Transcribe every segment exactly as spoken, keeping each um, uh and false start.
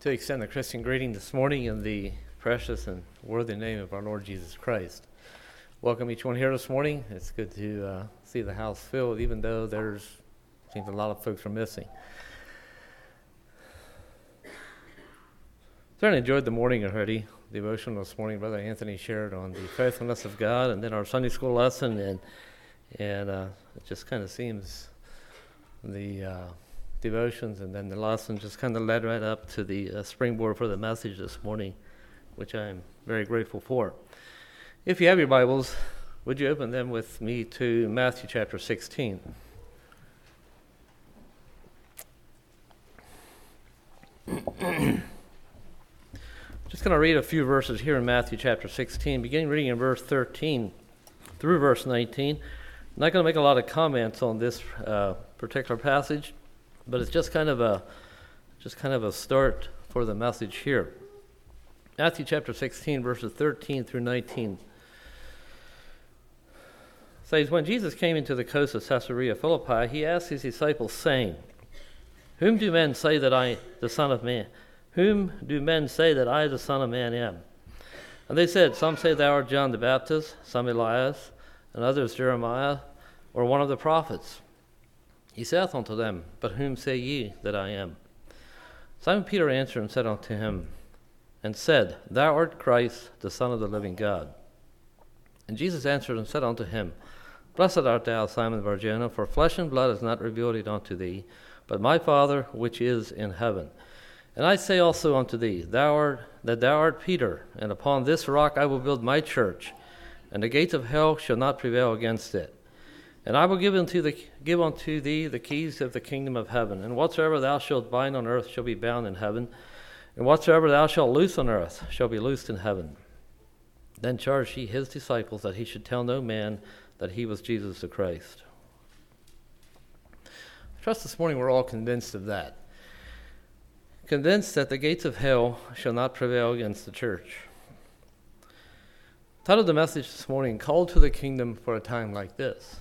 to extend a Christian greeting this morning in the precious and worthy name of our Lord Jesus Christ. Welcome each one here this morning. It's good to uh, see the house filled, even though there's seems a lot of folks are missing. Certainly enjoyed the morning already. The devotion this morning, Brother Anthony shared on the faithfulness of God, and then our Sunday school lesson, and and uh, it just kind of seems the uh, devotions and then the lesson just kind of led right up to the uh, springboard for the message this morning, which I'm very grateful for. If you have your Bibles, would you open them with me to Matthew chapter sixteen? Just going to read a few verses here in Matthew chapter sixteen, beginning reading in verse thirteen through verse nineteen. I'm not going to make a lot of comments on this uh, particular passage, but it's just kind of a just kind of a start for the message here. Matthew chapter sixteen, verses thirteen through nineteen. Says, when Jesus came into the coast of Caesarea Philippi, he asked his disciples, saying, Whom do men say that I, the Son of Man, whom do men say that I, the Son of Man, am? And they said, Some say thou art John the Baptist, some Elias, and others Jeremiah, or one of the prophets. He saith unto them, But whom say ye that I am? Simon Peter answered and said unto him, and said, Thou art Christ, the Son of the living God. And Jesus answered and said unto him, Blessed art thou, Simon Bar-Jonah, for flesh and blood has not revealed it unto thee, but my Father which is in heaven. And I say also unto thee, thou art, that thou art Peter, and upon this rock I will build my church, and the gates of hell shall not prevail against it. And I will give unto, the, give unto thee the keys of the kingdom of heaven, and whatsoever thou shalt bind on earth shall be bound in heaven, and whatsoever thou shalt loose on earth shall be loosed in heaven. Then charged he his disciples that he should tell no man that he was Jesus the Christ. I trust this morning we're all convinced of that. Convinced that the gates of hell shall not prevail against the church. Title of the message this morning, Called to the Kingdom for a Time Like This.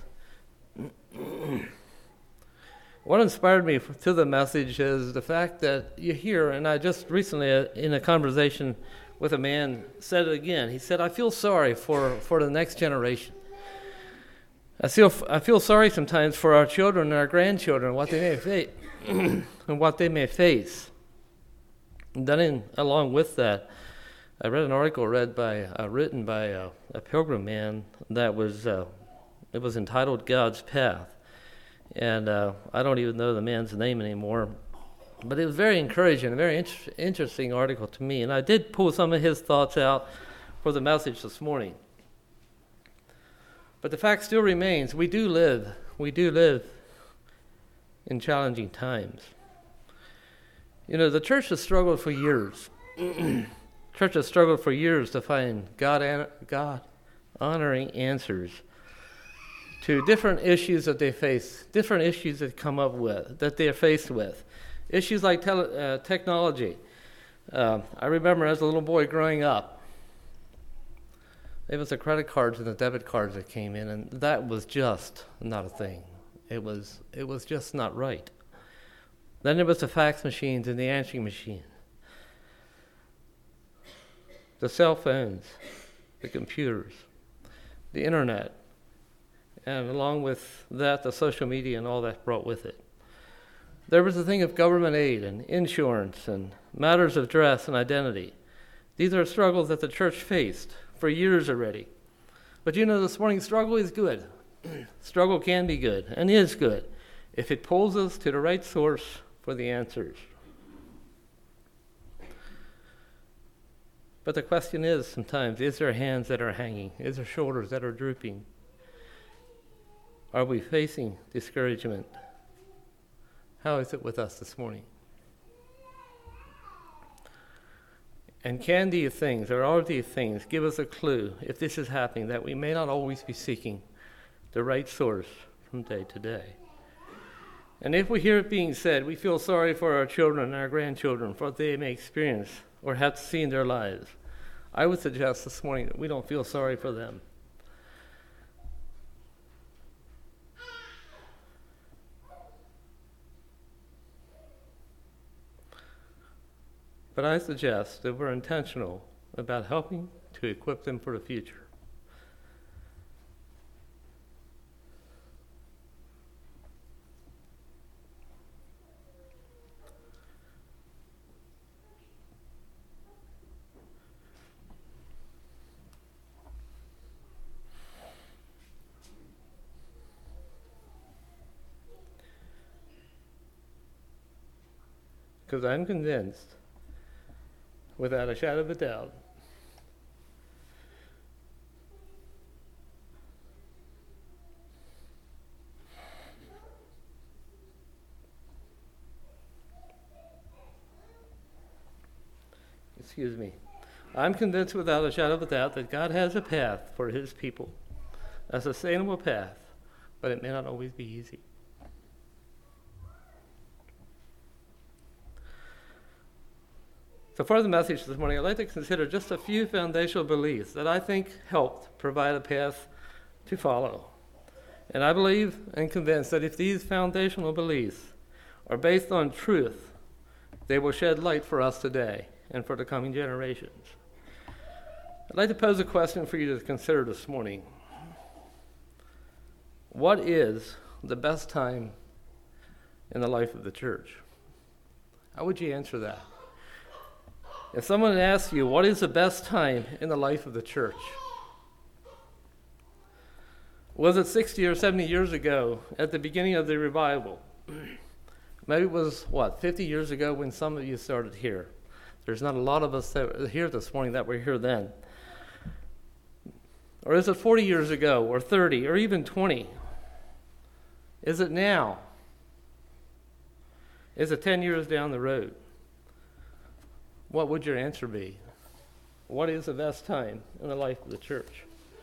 What inspired me to the message is the fact that you hear, and I just recently uh, in a conversation with a man said it again. He said, I feel sorry for, for the next generation. I feel, I feel sorry sometimes for our children and our grandchildren, what they may face, and what they may face. And then in, along with that, I read an article read by, uh, written by uh, a pilgrim man that was, uh, it was entitled God's Path. And uh, I don't even know the man's name anymore. But it was very encouraging, a very inter- interesting article to me. And I did pull some of his thoughts out for the message this morning. But the fact still remains, we do live, we do live in challenging times. You know, the church has struggled for years. Church has struggled for years to find God, an- God honoring answers to different issues that they face, different issues that come up with, that they are faced with. Issues like tele- uh, technology. Uh, I remember as a little boy growing up, it was the credit cards and the debit cards that came in, and that was just not a thing. It was it was just not right. Then there was the fax machines and the answering machine, the cell phones, the computers, the internet, and along with that, the social media and all that brought with it. There was the thing of government aid and insurance and matters of dress and identity. These are struggles that the church faced for years already. But you know, this morning, struggle is good. Struggle can be good and is good if it pulls us to the right source for the answers. But the question is sometimes, is there hands that are hanging? Is there shoulders that are drooping? Are we facing discouragement? How is it with us this morning? And can these things, or are these things, give us a clue, if this is happening, that we may not always be seeking the right source from day to day? And if we hear it being said, we feel sorry for our children and our grandchildren, for what they may experience or have to see in their lives. I would suggest this morning that we don't feel sorry for them. but I suggest that we're intentional about helping to equip them for the future. Because I'm convinced, without a shadow of a doubt, excuse me, I'm convinced without a shadow of a doubt that God has a path for his people, a sustainable path, but it may not always be easy. So for the message this morning, I'd like to consider just a few foundational beliefs that I think helped provide a path to follow. And I believe and convinced that if these foundational beliefs are based on truth, they will shed light for us today and for the coming generations. I'd like to pose a question for you to consider this morning. What is the best time in the life of the church? How would you answer that? If someone asks you, what is the best time in the life of the church? Was it sixty or seventy years ago at the beginning of the revival? Maybe it was, what, fifty years ago when some of you started here. There's not a lot of us that were here this morning that were here then. Or is it forty years ago, or thirty, or even twenty? Is it now? Is it ten years down the road? What would your answer be? What is the best time in the life of the church?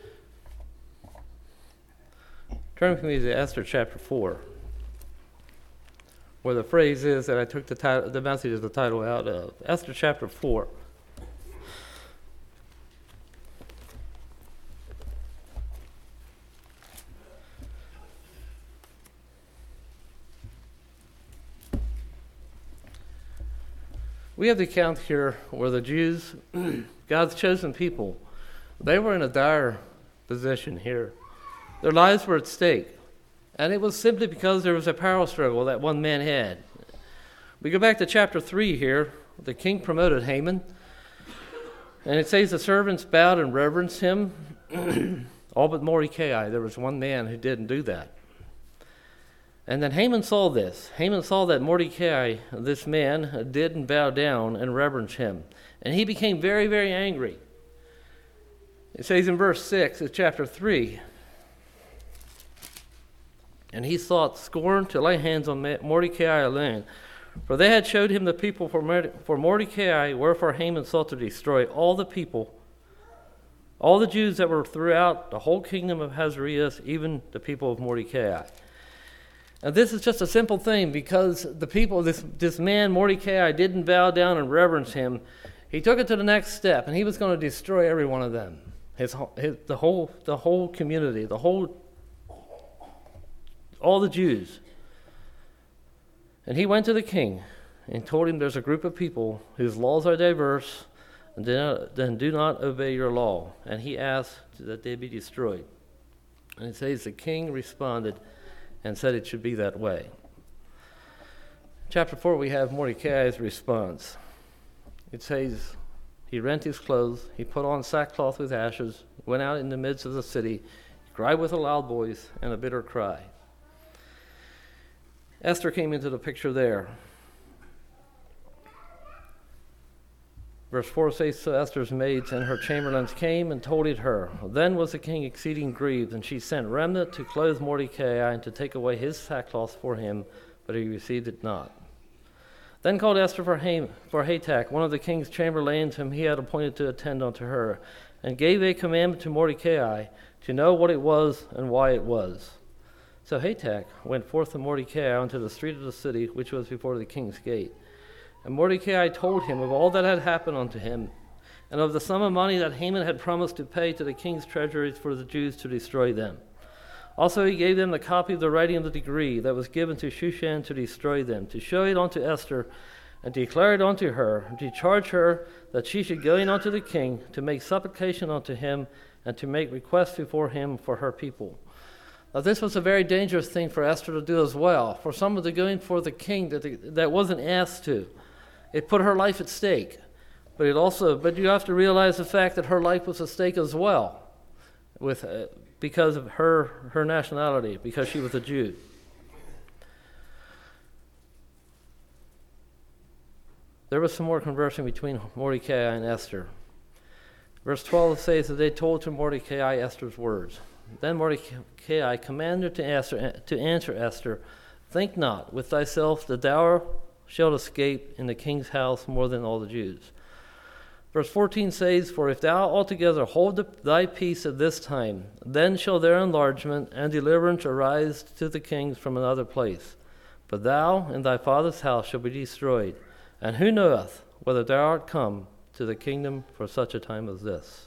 Turn with me to Esther chapter four, where the phrase is that I took the, title, the message as the title out of. Esther chapter four. We have the account here where the Jews, God's chosen people, they were in a dire position here. Their lives were at stake. And it was simply because there was a power struggle that one man had. We go back to chapter three here. The king promoted Haman. And it says the servants bowed and reverenced him. All but Mordecai. There was one man who didn't do that. And then Haman saw this. Haman saw that Mordecai, this man, didn't bow down and reverence him. And he became very, very angry. It says in verse six of chapter three, and he sought scorn to lay hands on Mordecai alone. For they had showed him the people for Mordecai, wherefore Haman sought to destroy all the people, all the Jews that were throughout the whole kingdom of Ahasuerus, even the people of Mordecai. And this is just a simple thing, because the people, this, this man, Mordecai, didn't bow down and reverence him. He took it to the next step, and he was going to destroy every one of them. His, his, the whole, the whole community, the whole, all the Jews. And he went to the king and told him there's a group of people whose laws are diverse and do not, and do not obey your law. And he asked that they be destroyed. And it says the king responded and said it should be that way. Chapter four, we have Mordecai's response. It says, he rent his clothes, he put on sackcloth with ashes, went out in the midst of the city, cried with a loud voice and a bitter cry. Esther came into the picture there. Verse four says, so Esther's maids and her chamberlains came and told it her. Then was the king exceeding grieved, and she sent remnant to clothe Mordecai and to take away his sackcloth for him, but he received it not. Then called Esther for, Ham, for Hatak, one of the king's chamberlains whom he had appointed to attend unto her, and gave a commandment to Mordecai to know what it was and why it was. So Hatak went forth to Mordecai unto the street of the city, which was before the king's gate. And Mordecai told him of all that had happened unto him, and of the sum of money that Haman had promised to pay to the king's treasuries for the Jews to destroy them. Also he gave them the copy of the writing of the decree that was given to Shushan to destroy them, to show it unto Esther, and declared unto her, to charge her that she should go in unto the king, to make supplication unto him, and to make request before him for her people. Now this was a very dangerous thing for Esther to do as well, for someone to go in for the king that, the, that wasn't asked to. It put her life at stake. But it also, but you have to realize the fact that her life was at stake as well, with uh, because of her her nationality, because she was a Jew. There was some more conversing between Mordecai and Esther. Verse twelve says that they told to Mordecai Esther's words. Then Mordecai commanded to Esther to answer Esther, think not with thyself that thou shalt escape in the king's house more than all the Jews. Verse fourteen says, for if thou altogether hold the, thy peace at this time, then shall their enlargement and deliverance arise to the kings from another place. But thou and thy father's house shall be destroyed. And who knoweth whether thou art come to the kingdom for such a time as this?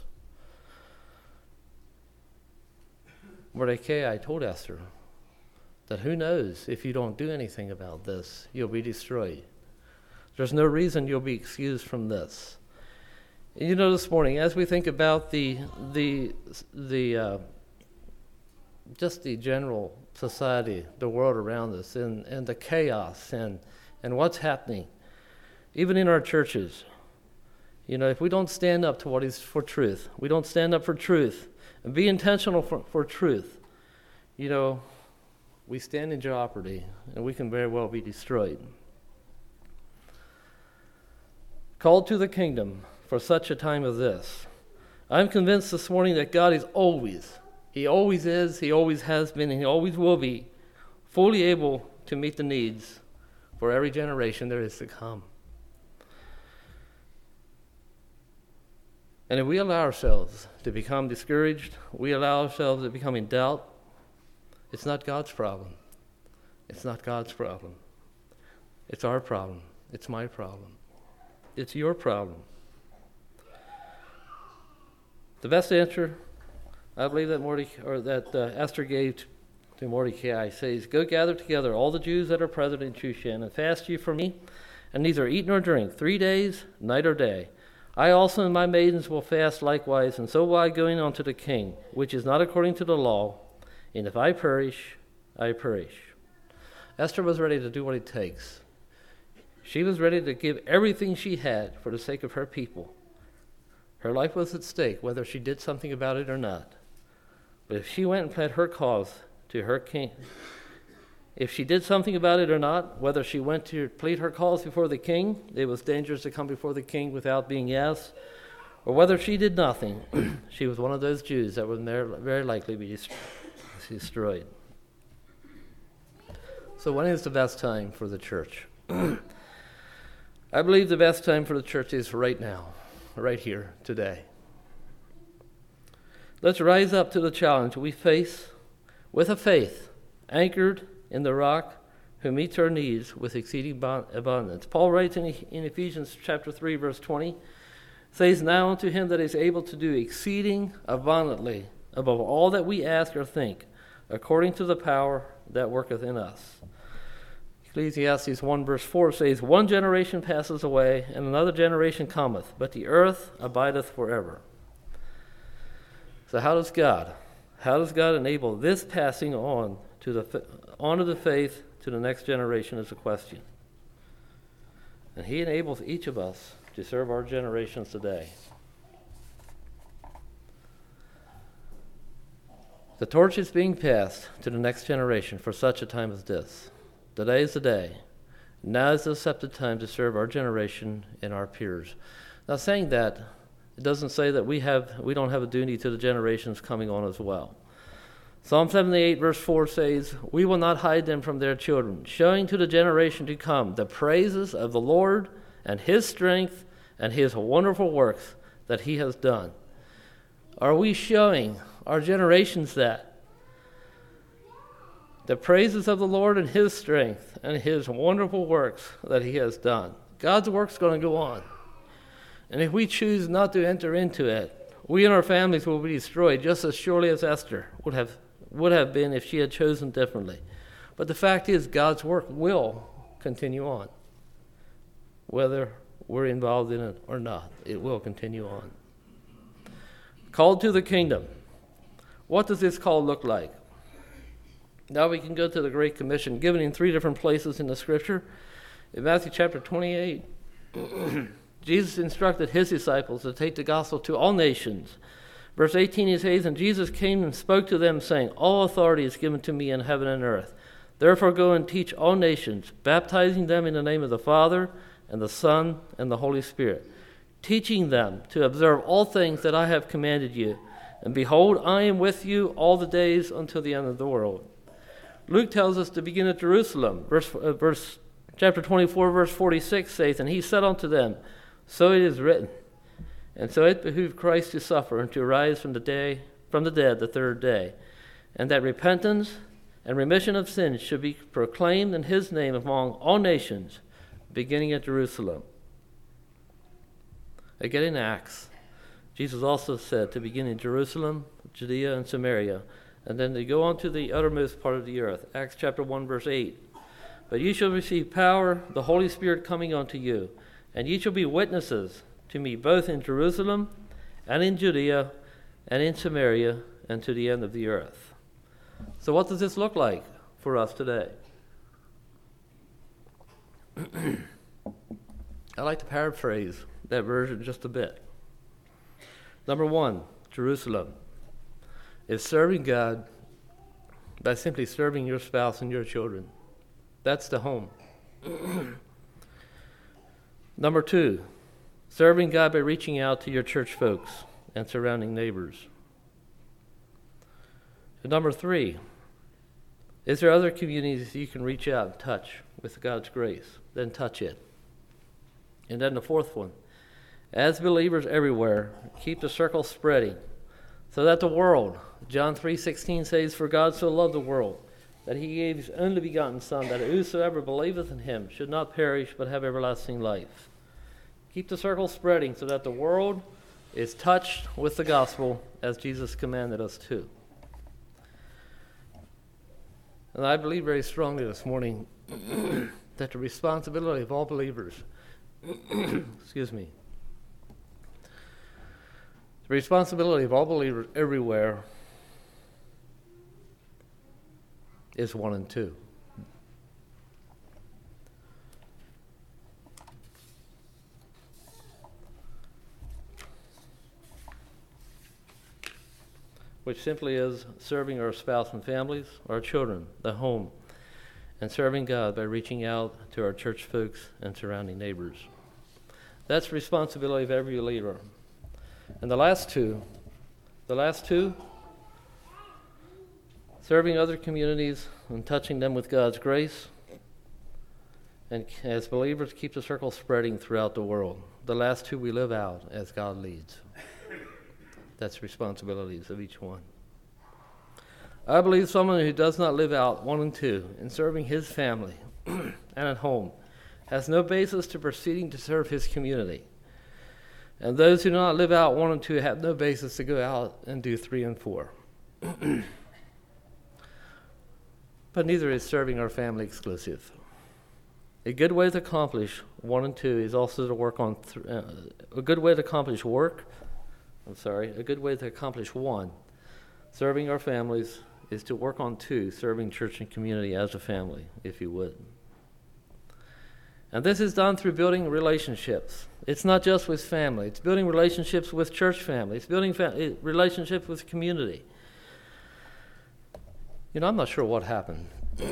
Mordecai told Esther that who knows, if you don't do anything about this, you'll be destroyed. There's no reason you'll be excused from this. And you know, this morning, as we think about the the the uh, just the general society, the world around us, and, and the chaos and and what's happening, even in our churches, you know, if we don't stand up to what is for truth, we don't stand up for truth and be intentional for, for truth, you know, we stand in jeopardy and we can very well be destroyed. Called to the kingdom for such a time as this. I'm convinced this morning that God is always, He always is, He always has been, and He always will be fully able to meet the needs for every generation there is to come. And if we allow ourselves to become discouraged, we allow ourselves to become in doubt, it's not God's problem. It's not God's problem. It's our problem. It's my problem. It's your problem. The best answer, I believe that Mordecai, or that uh, Esther gave to, to Mordecai says, go gather together all the Jews that are present in Shushan, and fast ye for me, and neither eat nor drink, three days, night or day. I also and my maidens will fast likewise, and so will I go in unto the king, which is not according to the law, and if I perish, I perish. Esther was ready to do what it takes. She was ready to give everything she had for the sake of her people. Her life was at stake, whether she did something about it or not. But if she went and pled her cause to her king, if she did something about it or not, whether she went to plead her cause before the king, it was dangerous to come before the king without being asked, or whether she did nothing, she was one of those Jews that would very likely be destroyed. So when is the best time for the church? I believe the best time for the church is right now, right here, today. Let's rise up to the challenge we face with a faith anchored in the rock who meets our needs with exceeding abundance. Paul writes in, in Ephesians chapter three, verse twenty, says, now unto him that is able to do exceeding abundantly above all that we ask or think, according to the power that worketh in us. Ecclesiastes one, verse four says, one generation passes away, and another generation cometh, but the earth abideth forever. So how does God, how does God enable this passing on to the on of the faith to the next generation is a question. And He enables each of us to serve our generations today. The torch is being passed to the next generation for such a time as this. Today is the day. Now is the accepted time to serve our generation and our peers. Now, saying that, it doesn't say that we have we don't have a duty to the generations coming on as well. Psalm seventy-eight, verse four says, we will not hide them from their children, showing to the generation to come the praises of the Lord and His strength and His wonderful works that He has done. Are we showing our generations that? The praises of the Lord and His strength and His wonderful works that He has done. God's work's going to go on. And if we choose not to enter into it, we and our families will be destroyed just as surely as Esther would have would have been if she had chosen differently. But the fact is, God's work will continue on. whether we're involved in it or not. It will continue on. Called to the kingdom. What does this call look like? Now we can go to the Great Commission, given in three different places in the Scripture. In Matthew chapter twenty-eight, Jesus instructed his disciples to take the gospel to all nations. Verse eighteen, he says, "And Jesus came and spoke to them, saying, All authority is given to me in heaven and earth. Therefore go and teach all nations, baptizing them in the name of the Father, and the Son, and the Holy Spirit, teaching them to observe all things that I have commanded you. And behold, I am with you all the days until the end of the world." Luke tells us to begin at Jerusalem. Verse, uh, verse chapter twenty-four, verse forty-six says, "And he said unto them, So it is written, and so it behooved Christ to suffer and to rise from the day from the dead the third day, and that repentance and remission of sins should be proclaimed in his name among all nations, beginning at Jerusalem." Again in Acts, Jesus also said to begin in Jerusalem, Judea, and Samaria, and then to go on to the uttermost part of the earth. Acts chapter one, verse eight. "But ye shall receive power, the Holy Spirit coming unto you, and ye shall be witnesses to me both in Jerusalem and in Judea and in Samaria and to the end of the earth." So what does this look like for us today? I like to paraphrase that version just a bit. Number one, Jerusalem is serving God by simply serving your spouse and your children. That's the home. Number two, serving God by reaching out to your church folks and surrounding neighbors. And number three, is there other communities you can reach out and touch with God's grace? Then touch it. And then the fourth one, as believers everywhere, keep the circle spreading so that the world, John three sixteen says, "For God so loved the world that he gave his only begotten Son, that whosoever believeth in him should not perish but have everlasting life." Keep the circle spreading so that the world is touched with the gospel as Jesus commanded us to. And I believe very strongly this morning that the responsibility of all believers, excuse me, the responsibility of all believers everywhere is one and two. Which simply is serving our spouse and families, our children, the home, and serving God by reaching out to our church folks and surrounding neighbors. That's the responsibility of every believer. And the last two, the last two, serving other communities and touching them with God's grace, and as believers keep the circle spreading throughout the world. The last two we live out as God leads. That's responsibilities of each one. I believe someone who does not live out one and two in serving his family and at home has no basis to proceeding to serve his community. And those who do not live out one and two have no basis to go out and do three and four. But neither is serving our family exclusive. A good way to accomplish one and two is also to work on, th- uh, a good way to accomplish work, I'm sorry, a good way to accomplish one, serving our families, is to work on two, serving church and community as a family, if you would. And this is done through building relationships. It's not just with family. It's building relationships with church family. It's building fa- relationships with community. You know, I'm not sure what happened.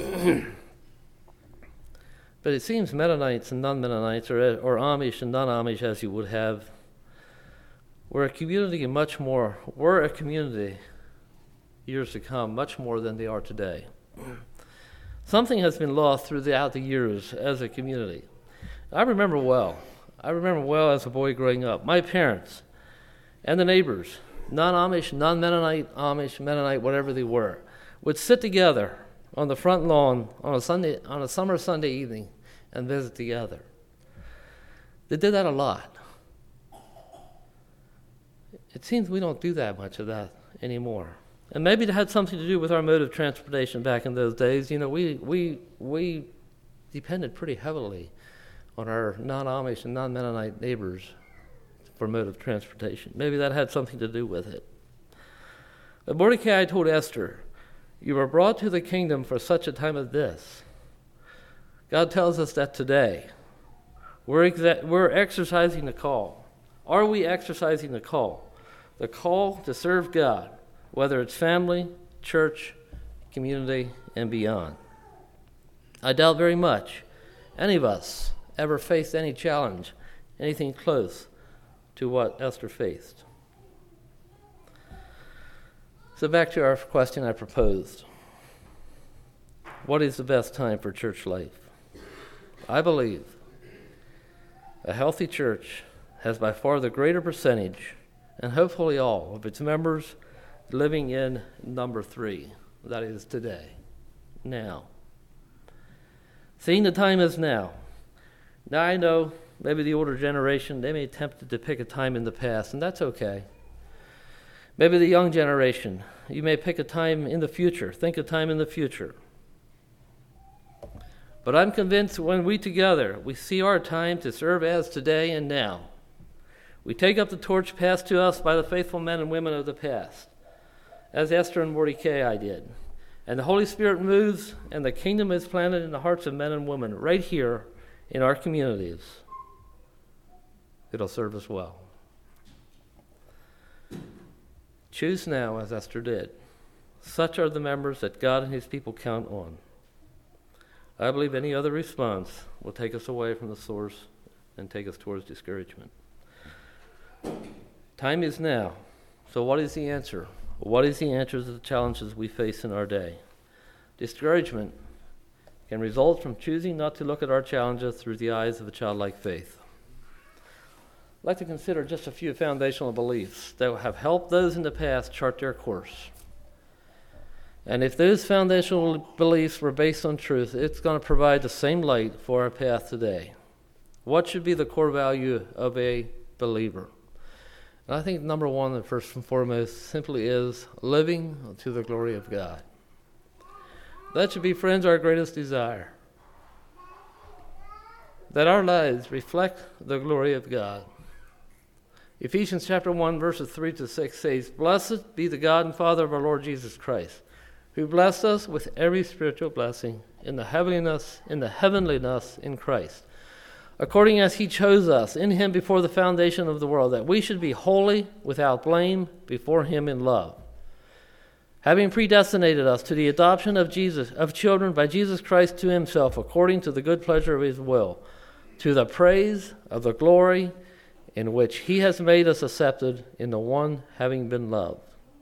But it seems Mennonites and non-Mennonites, or, or Amish and non-Amish, as you would have, were a community much more, were a community years to come, much more than they are today. Something has been lost throughout the years as a community. I remember well, I remember well as a boy growing up, my parents and the neighbors, non-Amish, non-Mennonite, Amish, Mennonite, whatever they were, would sit together on the front lawn on a Sunday, on a summer Sunday evening and visit together. They did that a lot. It seems we don't do that much of that anymore. And maybe it had something to do with our mode of transportation back in those days. You know, we we we depended pretty heavily on our non-Amish and non-Mennonite neighbors for mode of transportation. Maybe that had something to do with it. But Mordecai told Esther, "You were brought to the kingdom for such a time as this." God tells us that today. We're, exa- we're exercising the call. Are we exercising the call? The call to serve God, whether it's family, church, community, and beyond. I doubt very much any of us ever faced any challenge, anything close to what Esther faced. So back to our question I proposed. What is the best time for church life? I believe a healthy church has by far the greater percentage, and hopefully all, of its members living in number three, that is today, now. Seeing the time is now. Now I know maybe the older generation, they may be tempted to pick a time in the past, and that's okay. Maybe the young generation, you may pick a time in the future, think a time in the future. But I'm convinced when we together, we see our time to serve as today and now. We take up the torch passed to us by the faithful men and women of the past, as Esther and Mordecai did. And the Holy Spirit moves, and the kingdom is planted in the hearts of men and women right here in our communities. It'll serve us well. Choose now, as Esther did. Such are the members that God and his people count on. I believe any other response will take us away from the source and take us towards discouragement. Time is now. So what is the answer? What is the answer to the challenges we face in our day? Discouragement can result from choosing not to look at our challenges through the eyes of a childlike faith. I'd like to consider just a few foundational beliefs that have helped those in the past chart their course. And if those foundational beliefs were based on truth, it's going to provide the same light for our path today. What should be the core value of a believer? And I think number one, and first and foremost, simply is living to the glory of God. That should be, friends, our greatest desire. That our lives reflect the glory of God. Ephesians chapter one, verses three to six says, "Blessed be the God and Father of our Lord Jesus Christ, who blessed us with every spiritual blessing in the heavenliness, in the heavenliness in Christ, according as he chose us in him before the foundation of the world, that we should be holy, without blame, before him in love, having predestinated us to the adoption of Jesus of children by Jesus Christ to himself, according to the good pleasure of his will, to the praise of the glory in which he has made us accepted in the one having been loved."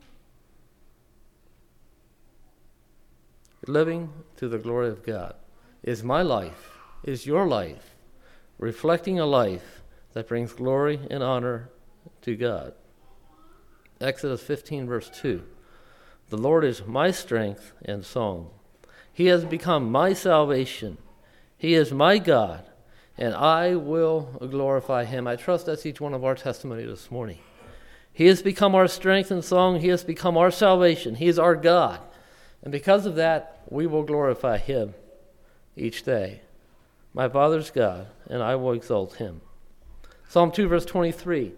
Living to the glory of God. Is my life, is your life, reflecting a life that brings glory and honor to God? Exodus fifteen, verse two. "The Lord is my strength and song. He has become my salvation. He is my God, and I will glorify him." I trust that's each one of our testimony this morning. He has become our strength and song. He has become our salvation. He is our God. And because of that, we will glorify him each day. My Father's God, and I will exalt him. Psalm two, verse twenty-three.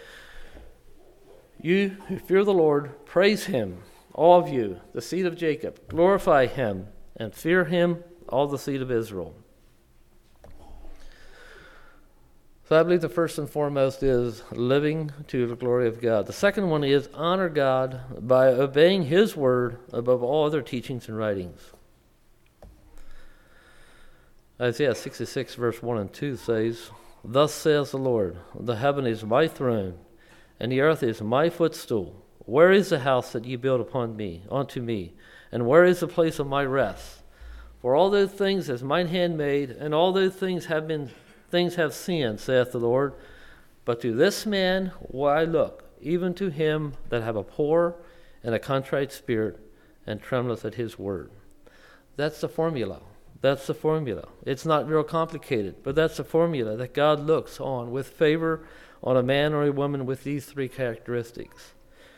"You who fear the Lord, praise him, all of you, the seed of Jacob. Glorify him, and fear him, all the seed of Israel." So I believe the first and foremost is living to the glory of God. The second one is honor God by obeying his word above all other teachings and writings. Isaiah sixty-six, verse one and two says, "Thus says the Lord, the heaven is my throne, and the earth is my footstool. Where is the house that ye built upon me, unto me? And where is the place of my rest? For all those things has mine hand made, and all those things have been things have seen, saith the Lord. But to this man will I look, even to him that have a poor and a contrite spirit, and trembleth at his word." That's the formula. That's the formula. It's not real complicated, but that's the formula that God looks on with favor on a man or a woman with these three characteristics.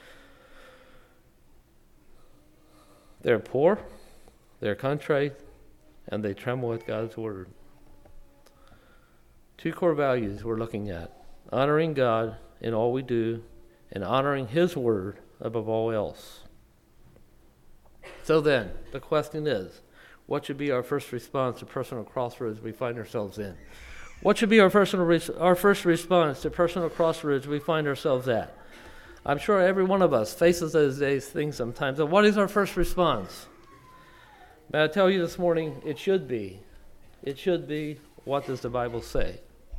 They're poor, they're contrite, and they tremble at God's word. Two core values we're looking at: honoring God in all we do and honoring His Word above all else. So then, the question is, what should be our first response to personal crossroads we find ourselves in? What should be our personal res- our first response to personal crossroads we find ourselves at? I'm sure every one of us faces those days things sometimes. And what is our first response? May I tell you this morning, it should be, it should be, what does the Bible say?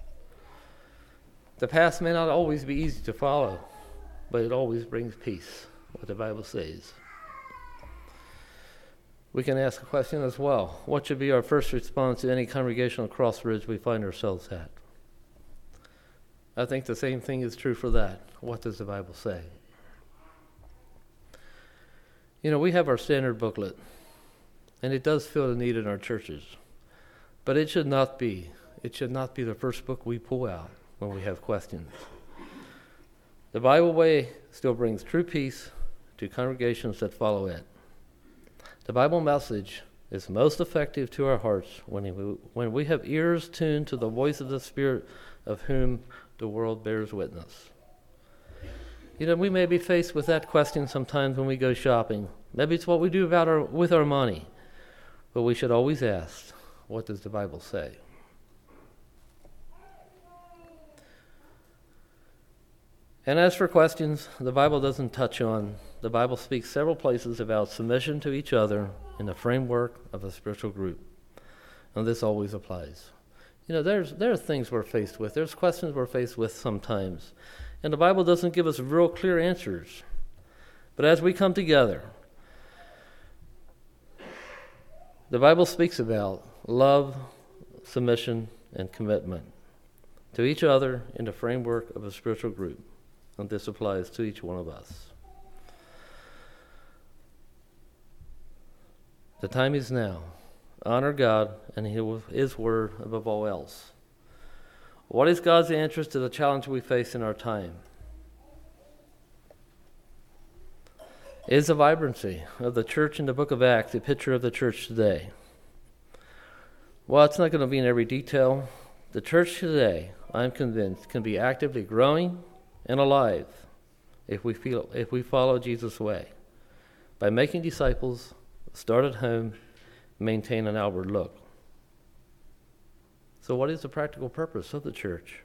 The path may not always be easy to follow, but it always brings peace, what the Bible says. We can ask a question as well. What should be our first response to any congregational crossroads we find ourselves at? I think the same thing is true for that. What does the Bible say? You know, we have our standard booklet, and it does fill a need in our churches. But it should not be. It should not be the first book we pull out when we have questions. The Bible way still brings true peace to congregations that follow it. The Bible message is most effective to our hearts when we, when we have ears tuned to the voice of the Spirit of whom the world bears witness. You know, we may be faced with that question sometimes when we go shopping. Maybe it's what we do about our, with our money. But we should always ask, what does the Bible say? And as for questions, the Bible doesn't touch on. The Bible speaks several places about submission to each other in the framework of a spiritual group. And this always applies. You know, there's there are things we're faced with. There's questions we're faced with sometimes. And the Bible doesn't give us real clear answers. But as we come together, the Bible speaks about love, submission, and commitment to each other in the framework of a spiritual group. And this applies to each one of us. The time is now. Honor God and His Word above all else. What is God's answer to the challenge we face in our time? Is the vibrancy of the church in the book of Acts a picture of the church today? Well, it's not going to be in every detail. The church today, I'm convinced, can be actively growing and alive if we feel if we follow Jesus' way by making disciples, start at home, maintain an outward look. So what is the practical purpose of the church?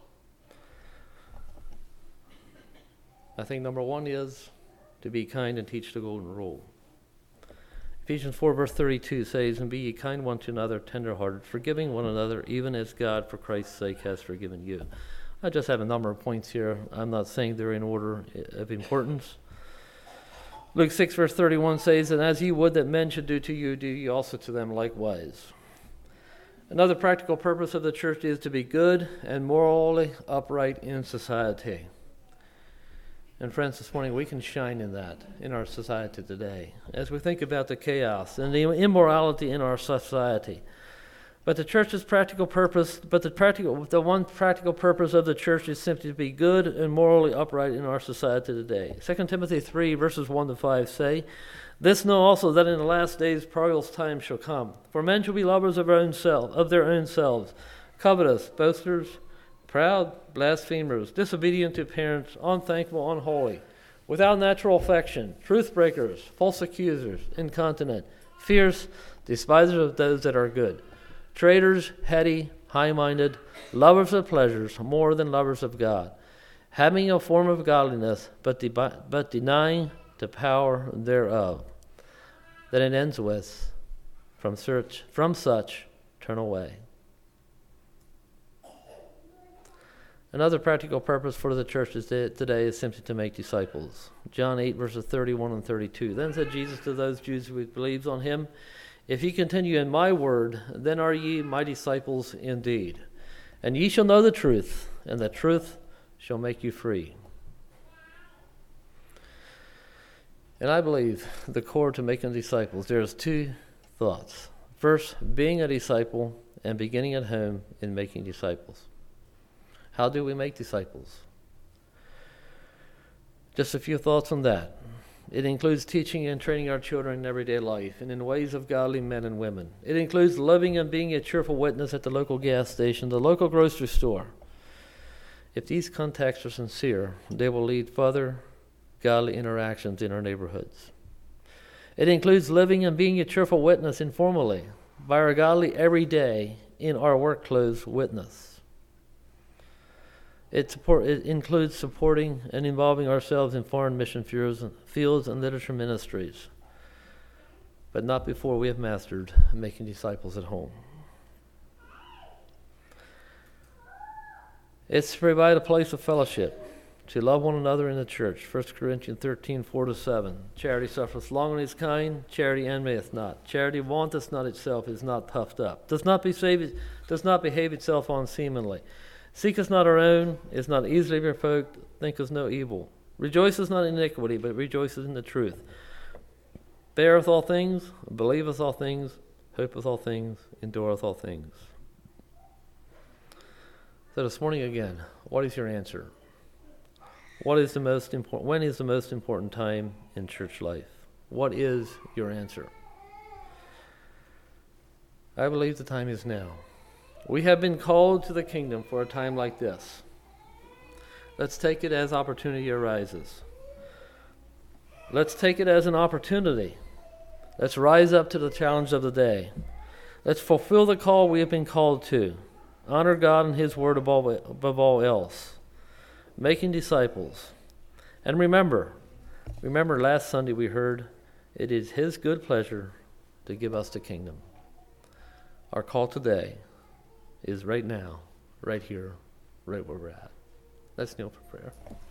I think number one is to be kind and teach the golden rule. Ephesians four verse thirty-two says, "And be ye kind one to another, tender-hearted, forgiving one another, even as God for Christ's sake has forgiven you." I just have a number of points here. I'm not saying they're in order of importance. Luke six verse thirty-one says, "And as ye would that men should do to you, do ye also to them likewise." Another practical purpose of the church is to be good and morally upright in society. And friends, this morning we can shine in that, in our society today, as we think about the chaos and the immorality in our society. But the church's practical purpose, but the practical, the one practical purpose of the church is simply to be good and morally upright in our society today. Second Timothy three, verses one to five say, "This know also that in the last days perilous times shall come. For men shall be lovers of their own self, of their own selves, covetous, boasters, proud, blasphemers, disobedient to parents, unthankful, unholy, without natural affection, truth breakers, false accusers, incontinent, fierce, despisers of those that are good, traitors, heady, high-minded, lovers of pleasures more than lovers of God, having a form of godliness, but, de- but denying the power thereof." Then it ends with, from such, from such turn away. Another practical purpose for the church today is simply to make disciples. John eight, verses thirty-one and thirty-two. "Then said Jesus to those Jews who believed on him, If ye continue in my word, then are ye my disciples indeed. And ye shall know the truth, and the truth shall make you free." And I believe the core to making disciples, there's two thoughts. First, being a disciple and beginning at home in making disciples. How do we make disciples? Just a few thoughts on that. It includes teaching and training our children in everyday life and in ways of godly men and women. It includes loving and being a cheerful witness at the local gas station, the local grocery store. If these contacts are sincere, they will lead further godly interactions in our neighborhoods. It includes living and being a cheerful witness informally by our godly everyday in our work clothes witness. It, support, it includes supporting and involving ourselves in foreign mission fields, fields and literature ministries, but not before we have mastered making disciples at home. It's to provide a place of fellowship, to love one another in the church. First Corinthians thirteen, four to seven. Charity suffereth long and is kind. Charity envieth not. Charity vaunteth not itself, is not puffed up. Does not behave, does not behave itself unseemly. Seeketh not her own, is not easily provoked, thinketh no evil. Rejoiceth not in iniquity, but rejoiceth in the truth. Beareth all things, believeth all things, hopeth all things, endureth all things. So this morning again, what is your answer? What is the most important? When is the most important time in church life? What is your answer? I believe the time is now. We have been called to the kingdom for a time like this. Let's take it as opportunity arises. Let's take it as an opportunity. Let's rise up to the challenge of the day. Let's fulfill the call we have been called to. Honor God and His word above, above all else. Making disciples. And remember, remember last Sunday we heard, it is His good pleasure to give us the kingdom. Our call today is right now, right here, right where we're at. Let's kneel for prayer.